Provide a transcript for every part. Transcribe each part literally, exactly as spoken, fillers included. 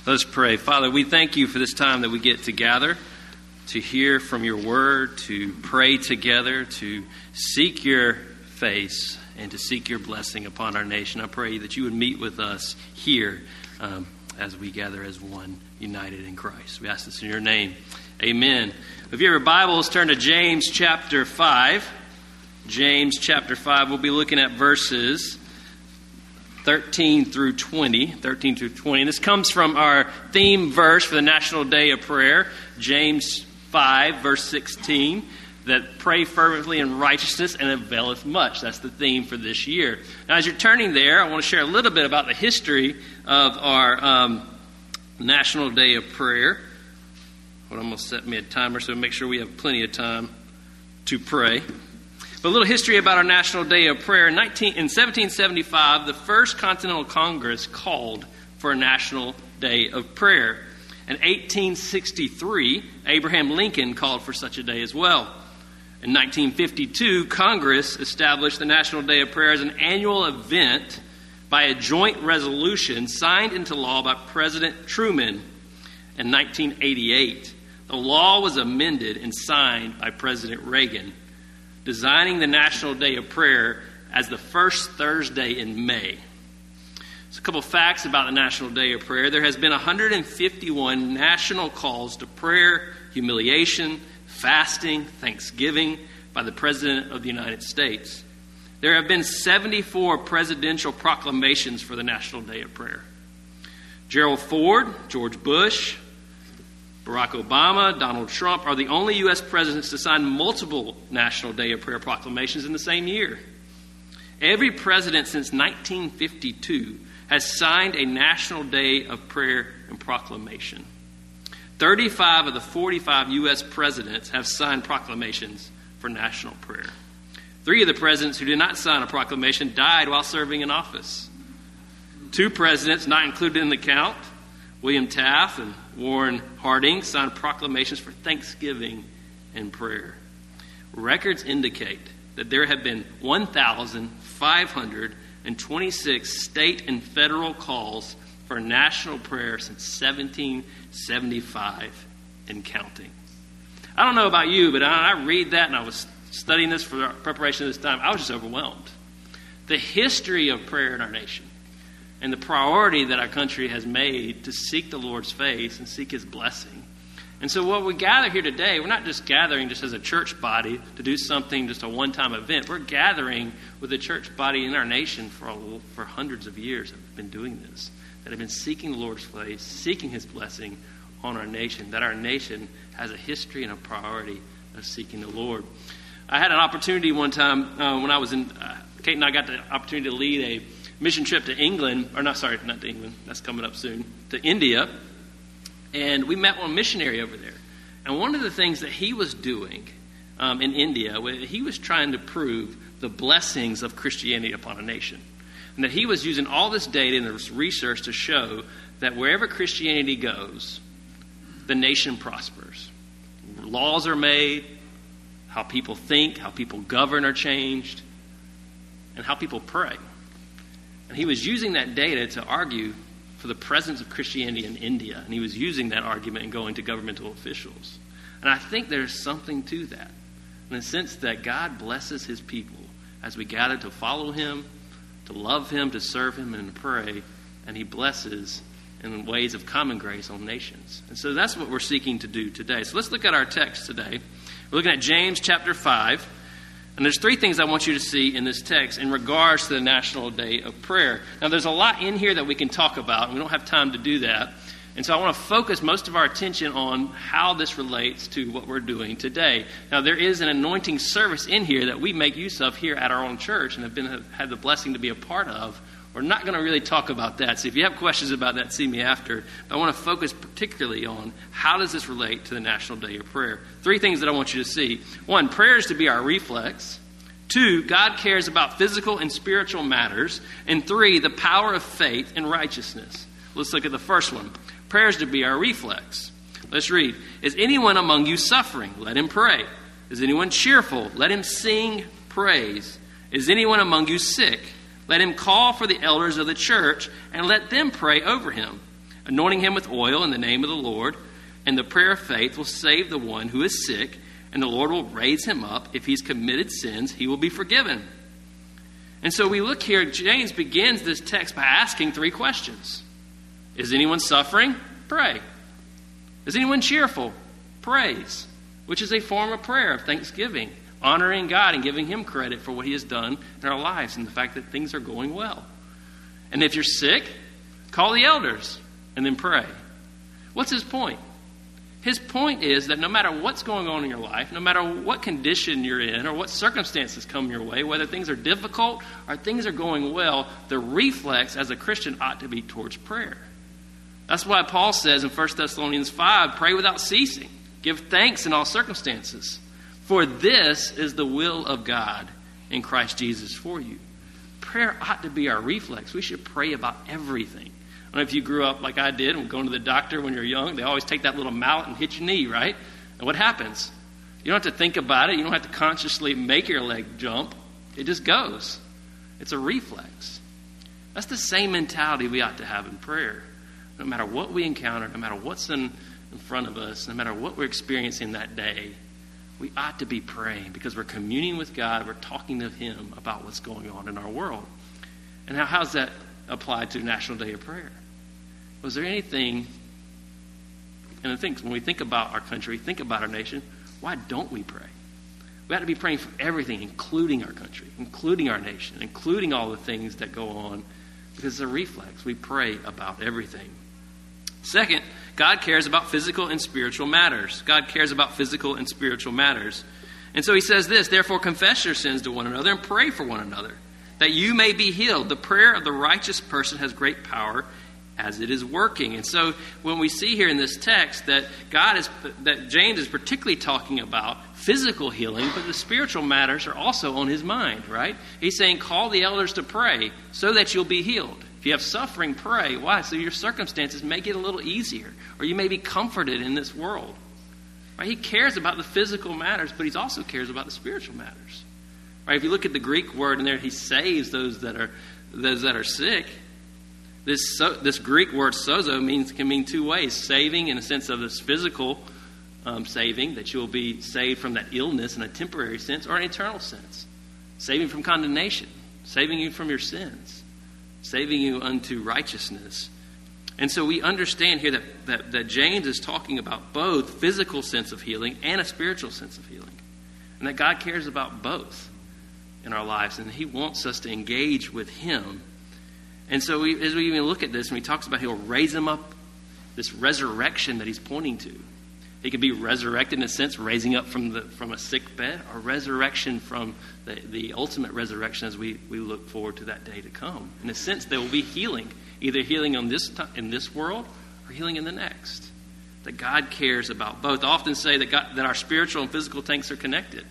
Let us pray. Father, we thank you for this time that we get to gather, to hear from your word, to pray together, to seek your face, and to seek your blessing upon our nation. I pray that you would meet with us here um, as we gather as one, united in Christ. We ask this in your name. Amen. If you have your Bibles, turn to James chapter five. James chapter five, we'll be looking at verses thirteen through twenty. thirteen through twenty. And this comes from our theme verse for the National Day of Prayer, James five, verse sixteen, that pray fervently in righteousness and availeth much. That's the theme for this year. Now, as you're turning there, I want to share a little bit about the history of our um, National Day of Prayer. Well, I'm going to set me a timer so make sure we have plenty of time to pray. But a little history about our National Day of Prayer. In, nineteen, in seventeen seventy-five, the First Continental Congress called for a National Day of Prayer. In eighteen sixty-three, Abraham Lincoln called for such a day as well. In nineteen fifty-two, Congress established the National Day of Prayer as an annual event by a joint resolution signed into law by President Truman. In nineteen eighty-eight, the law was amended and signed by President Reagan, designing the National Day of Prayer as the first Thursday in May. So a couple of facts about the National Day of Prayer. There has been one hundred fifty-one national calls to prayer, humiliation, fasting, thanksgiving by the President of the United States. There have been seventy-four presidential proclamations for the National Day of Prayer. Gerald Ford, George Bush, Barack Obama, Donald Trump are the only U S presidents to sign multiple National Day of Prayer proclamations in the same year. Every president since nineteen fifty-two has signed a National Day of Prayer and proclamation. thirty-five of the forty-five U S presidents have signed proclamations for national prayer. Three of the presidents who did not sign a proclamation died while serving in office. Two presidents not included in the count, William Taft and Warren Harding, signed proclamations for thanksgiving and prayer. Records indicate that there have been one thousand five hundred twenty-six state and federal calls for national prayer since seventeen seventy-five and counting. I don't know about you, but I read that and I was studying this for preparation of this time. I was just overwhelmed. The history of prayer in our nation and the priority that our country has made to seek the Lord's face and seek His blessing. And so what we gather here today, we're not just gathering just as a church body to do something, just a one-time event. We're gathering with the church body in our nation for, a, for hundreds of years that have been doing this, that have been seeking the Lord's face, seeking His blessing on our nation, that our nation has a history and a priority of seeking the Lord. I had an opportunity one time uh, when I was in, uh, Kate and I got the opportunity to lead a mission trip to England, or not, sorry, not to England, that's coming up soon, to India. And we met one missionary over there. And one of the things that he was doing um, in India, he was trying to prove the blessings of Christianity upon a nation. And that he was using all this data and this research to show that wherever Christianity goes, the nation prospers. Laws are made, how people think, how people govern are changed, and how people pray. And he was using that data to argue for the presence of Christianity in India. And he was using that argument and going to governmental officials. And I think there's something to that. In the sense that God blesses His people as we gather to follow Him, to love Him, to serve Him, and to pray. And He blesses in ways of common grace on nations. And so that's what we're seeking to do today. So let's look at our text today. We're looking at James chapter five. And there's three things I want you to see in this text in regards to the National Day of Prayer. Now, there's a lot in here that we can talk about, and we don't have time to do that. And so I want to focus most of our attention on how this relates to what we're doing today. Now, there is an anointing service in here that we make use of here at our own church and have been have had the blessing to be a part of. We're not going to really talk about that. So if you have questions about that, see me after. But I want to focus particularly on how does this relate to the National Day of Prayer. Three things that I want you to see. One, prayer is to be our reflex. Two, God cares about physical and spiritual matters. And three, the power of faith and righteousness. Let's look at the first one. Prayer is to be our reflex. Let's read. Is anyone among you suffering? Let him pray. Is anyone cheerful? Let him sing praise. Is anyone among you sick? Let him call for the elders of the church and let them pray over him, anointing him with oil in the name of the Lord. And the prayer of faith will save the one who is sick, and the Lord will raise him up. If he's committed sins, he will be forgiven. And so we look here, James begins this text by asking three questions. Is anyone suffering? Pray. Is anyone cheerful? Praise, which is a form of prayer, of thanksgiving, honoring God and giving him credit for what he has done in our lives and the fact that things are going well. And if you're sick, call the elders and then pray. What's his point? His point is that no matter what's going on in your life, no matter what condition you're in or what circumstances come your way, whether things are difficult or things are going well, the reflex as a Christian ought to be towards prayer. That's why Paul says in First Thessalonians five, pray without ceasing. Give thanks in all circumstances. For this is the will of God in Christ Jesus for you. Prayer ought to be our reflex. We should pray about everything. I don't know if you grew up like I did and going to the doctor when you're young. They always take that little mallet and hit your knee, right? And what happens? You don't have to think about it. You don't have to consciously make your leg jump. It just goes. It's a reflex. That's the same mentality we ought to have in prayer. No matter what we encounter, no matter what's in, in front of us, no matter what we're experiencing that day, we ought to be praying because we're communing with God. We're talking to him about what's going on in our world. And how how's that applied to National Day of Prayer? Was there anything, and I think when we think about our country, think about our nation, why don't we pray? We ought to be praying for everything, including our country, including our nation, including all the things that go on, because it's a reflex. We pray about everything. Second, God cares about physical and spiritual matters. God cares about physical and spiritual matters. And so he says this, therefore confess your sins to one another and pray for one another, that you may be healed. The prayer of the righteous person has great power as it is working. And so when we see here in this text that God is, that James is particularly talking about physical healing, but the spiritual matters are also on his mind, right? He's saying, call the elders to pray so that you'll be healed. If you have suffering, pray. Why? So your circumstances may get a little easier, or you may be comforted in this world. Right? He cares about the physical matters, but he also cares about the spiritual matters. Right? If you look at the Greek word in there, he saves those that are those that are sick. This so, this Greek word sozo means can mean two ways: saving in a sense of this physical um, saving, that you'll be saved from that illness in a temporary sense, or an eternal sense, saving from condemnation, saving you from your sins, saving you unto righteousness. And so we understand here that, that, that James is talking about both physical sense of healing and a spiritual sense of healing, and that God cares about both in our lives, and he wants us to engage with him. And so we, as we even look at this, and he talks about he'll raise him up, this resurrection that he's pointing to. He could be resurrected in a sense, raising up from the from a sick bed, or resurrection from the, the ultimate resurrection as we, we look forward to that day to come. In a sense, there will be healing, either healing on this t- in this world or healing in the next. That God cares about both. I often say that God, that our spiritual and physical tanks are connected.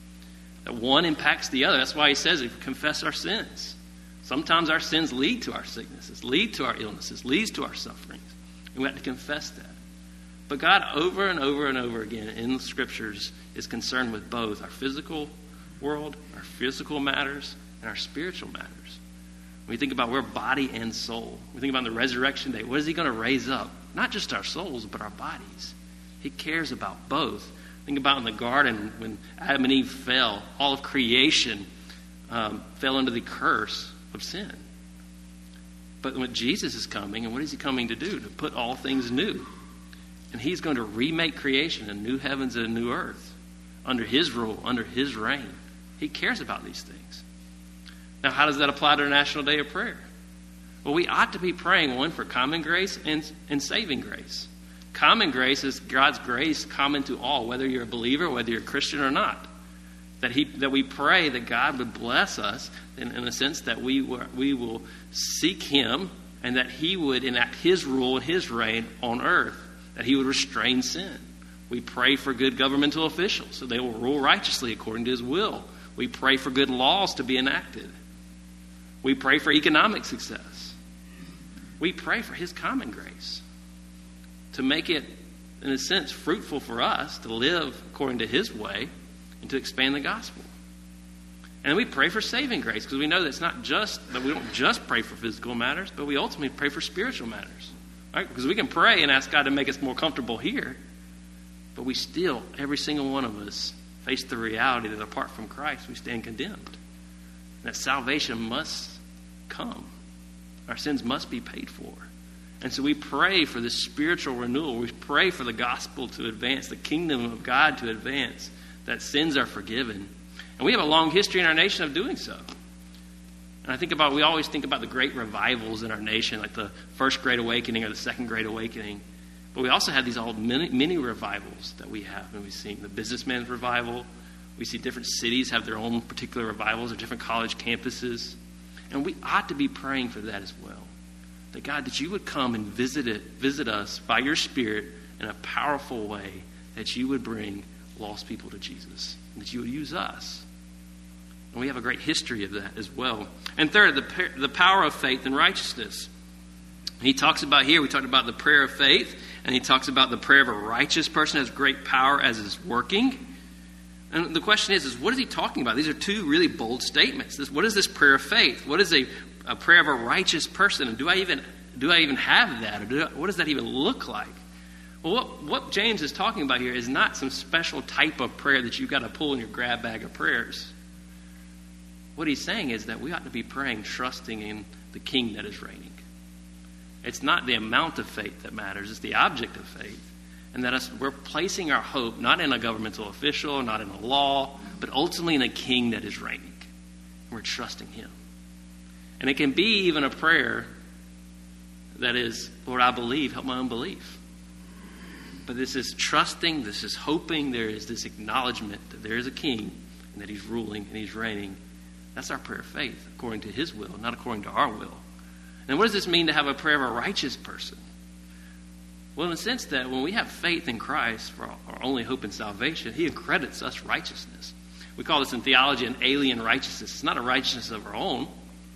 That one impacts the other. That's why he says, if we confess our sins. Sometimes our sins lead to our sicknesses, lead to our illnesses, leads to our sufferings. And we have to confess that. But God, over and over and over again in the Scriptures, is concerned with both our physical world, our physical matters, and our spiritual matters. When we think about we're body and soul, we think about the resurrection day. What is he going to raise up? Not just our souls, but our bodies. He cares about both. Think about in the garden when Adam and Eve fell, all of creation um, fell under the curse of sin. But when Jesus is coming, and what is he coming to do? To put all things new. And he's going to remake creation, a new heavens and a new earth, under his rule, under his reign. He cares about these things. Now, how does that apply to our National Day of Prayer? Well, we ought to be praying, one, for common grace and, and saving grace. Common grace is God's grace common to all, whether you're a believer, whether you're a Christian or not. That he that we pray that God would bless us in, in a sense that we were, we will seek him, and that he would enact his rule and his reign on earth. That he would restrain sin. We pray for good governmental officials so they will rule righteously according to his will. We pray for good laws to be enacted. We pray for economic success. We pray for his common grace to make it, in a sense, fruitful for us to live according to his way and to expand the gospel. And we pray for saving grace because we know that it's not just that we don't just pray for physical matters, but we ultimately pray for spiritual matters. right? Because we can pray and ask God to make us more comfortable here, but we still, every single one of us, face the reality that apart from Christ, we stand condemned. That salvation must come. Our sins must be paid for. And so we pray for this spiritual renewal. We pray for the gospel to advance, the kingdom of God to advance, that sins are forgiven. And we have a long history in our nation of doing so. And I think about, we always think about the great revivals in our nation, like the first Great Awakening or the second Great Awakening. But we also have these old mini, mini revivals that we have. And we've seen the businessman's revival. We see different cities have their own particular revivals or different college campuses. And we ought to be praying for that as well. That God, that you would come and visit it, visit us by your Spirit in a powerful way, that you would bring lost people to Jesus, and that you would use us. And we have a great history of that as well. And third, the, the power of faith and righteousness. He talks about here, we talked about the prayer of faith, and he talks about the prayer of a righteous person has great power as is working. And the question is, is what is he talking about? These are two really bold statements. This, what is this prayer of faith? What is a, a prayer of a righteous person? And do I even do I even have that? Or do I, what does that even look like? Well, what, what James is talking about here is not some special type of prayer that you've got to pull in your grab bag of prayers. What he's saying is that we ought to be praying, trusting in the King that is reigning. It's not the amount of faith that matters. It's the object of faith. And that us, we're placing our hope not in a governmental official, not in a law, but ultimately in a King that is reigning. And we're trusting him. And it can be even a prayer that is, Lord, I believe, help my unbelief. But this is trusting, this is hoping, there is this acknowledgement that there is a King and that he's ruling and he's reigning. That's our prayer of faith, according to his will, not according to our will. And what does this mean to have a prayer of a righteous person? Well, in the sense that when we have faith in Christ for our only hope in salvation, he accredits us righteousness. We call this in theology an alien righteousness. It's not a righteousness of our own.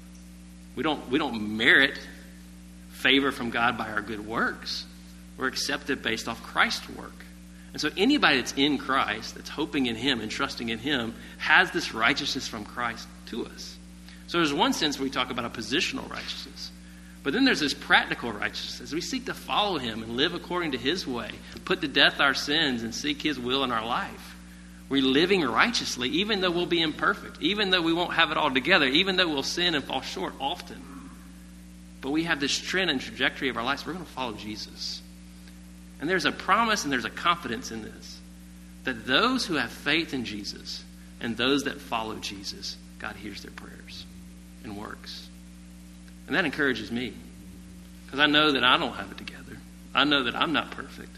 We don't, we don't merit favor from God by our good works. We're accepted based off Christ's work. And so anybody that's in Christ, that's hoping in him and trusting in him, has this righteousness from Christ to us. So there's one sense where we talk about a positional righteousness. But then there's this practical righteousness. As we seek to follow him and live according to his way, put to death our sins and seek his will in our life, we're living righteously, even though we'll be imperfect, even though we won't have it all together, even though we'll sin and fall short often. But we have this trend and trajectory of our lives. We're going to follow Jesus. And there's a promise and there's a confidence in this, that those who have faith in Jesus and those that follow Jesus, God hears their prayers and works. And that encourages me, because I know that I don't have it together. I know that I'm not perfect.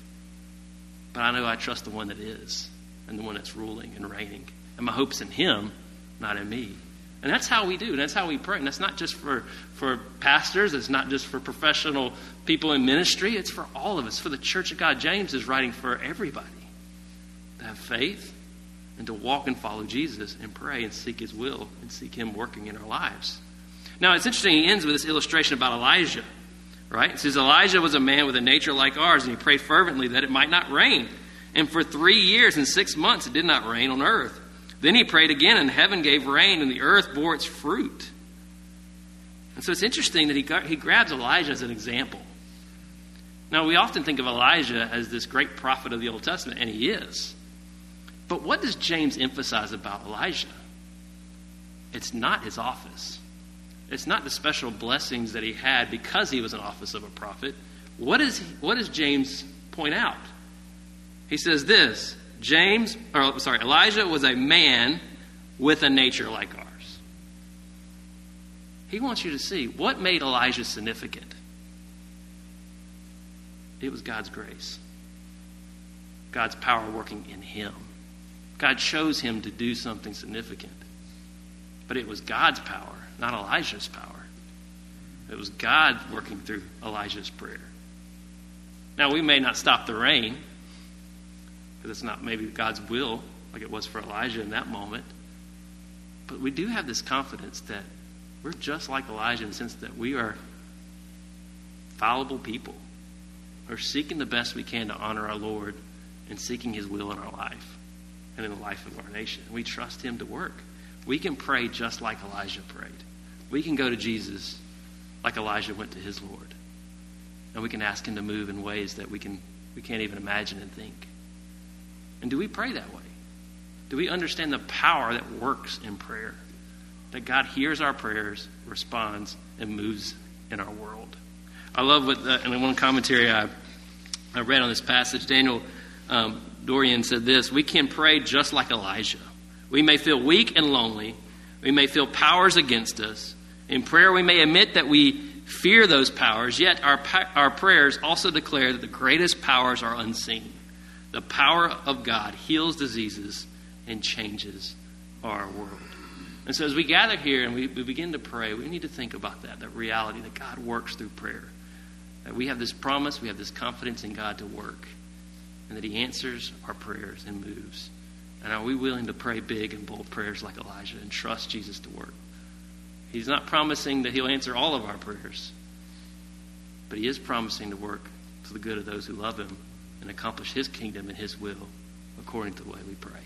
But I know I trust the one that is, and the one that's ruling and reigning. And my hope's in him, not in me. And that's how we do. That's how we pray. And that's not just for, for pastors. It's not just for professional people in ministry. It's for all of us. For the Church of God. James is writing for everybody to have faith and to walk and follow Jesus and pray and seek his will and seek him working in our lives. Now, it's interesting. He ends with this illustration about Elijah, right? It says, Elijah was a man with a nature like ours, and he prayed fervently that it might not rain. And for three years and six months, it did not rain on earth. Then he prayed again, and heaven gave rain, and the earth bore its fruit. And so it's interesting that he got, he grabs Elijah as an example. Now, we often think of Elijah as this great prophet of the Old Testament, and he is. But what does James emphasize about Elijah? It's not his office. It's not the special blessings that he had because he was an office of a prophet. What, is he, what does James point out? He says this, James, or sorry, Elijah was a man with a nature like ours. He wants you to see what made Elijah significant. It was God's grace. God's power working in him. God chose him to do something significant. But it was God's power, not Elijah's power. It was God working through Elijah's prayer. Now, we may not stop the rain, because it's not maybe God's will like it was for Elijah in that moment. But we do have this confidence that we're just like Elijah in the sense that we are fallible people. We're seeking the best we can to honor our Lord and seeking his will in our life and in the life of our nation. We trust him to work. We can pray just like Elijah prayed. We can go to Jesus like Elijah went to his Lord. And we can ask him to move in ways that we can we can't even imagine and think. And do we pray that way? Do we understand the power that works in prayer? That God hears our prayers, responds, and moves in our world. I love what, uh, in one commentary I, I read on this passage, Daniel um, Dorian said this: we can pray just like Elijah. We may feel weak and lonely. We may feel powers against us. In prayer, we may admit that we fear those powers, yet our, our prayers also declare that the greatest powers are unseen. The power of God heals diseases and changes our world. And so as we gather here and we, we begin to pray, we need to think about that, that reality that God works through prayer. That we have this promise, we have this confidence in God to work, and that he answers our prayers and moves. And are we willing to pray big and bold prayers like Elijah and trust Jesus to work? He's not promising that he'll answer all of our prayers, but he is promising to work to the good of those who love him and accomplish his kingdom and his will according to the way we pray.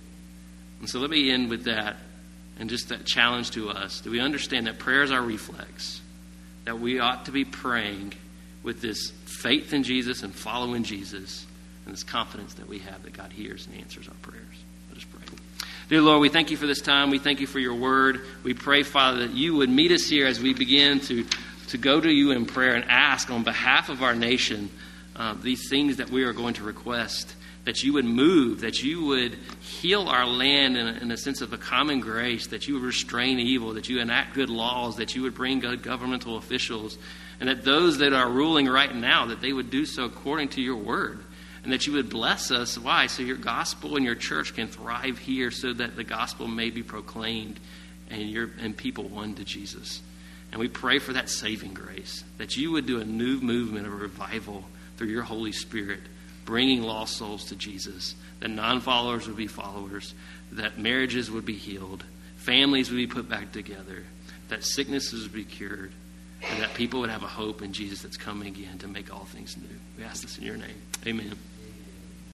And so let me end with that and just that challenge to us. Do we understand that prayer is our reflex? That we ought to be praying with this faith in Jesus and following Jesus and this confidence that we have that God hears and answers our prayers. Let us pray. Dear Lord, we thank you for this time. We thank you for your word. We pray, Father, that you would meet us here as we begin to, to go to you in prayer and ask on behalf of our nation uh, these things that we are going to request. That you would move, that you would heal our land in a, in a sense of a common grace, that you would restrain evil, that you enact good laws, that you would bring good governmental officials, and that those that are ruling right now, that they would do so according to your word, and that you would bless us. Why? So your gospel and your church can thrive here, so that the gospel may be proclaimed and your and people won to Jesus. And we pray for that saving grace, that you would do a new movement of revival through your Holy Spirit, bringing lost souls to Jesus, that non-followers would be followers, that marriages would be healed, families would be put back together, that sicknesses would be cured, and that people would have a hope in Jesus that's coming again to make all things new. We ask this in your name. Amen.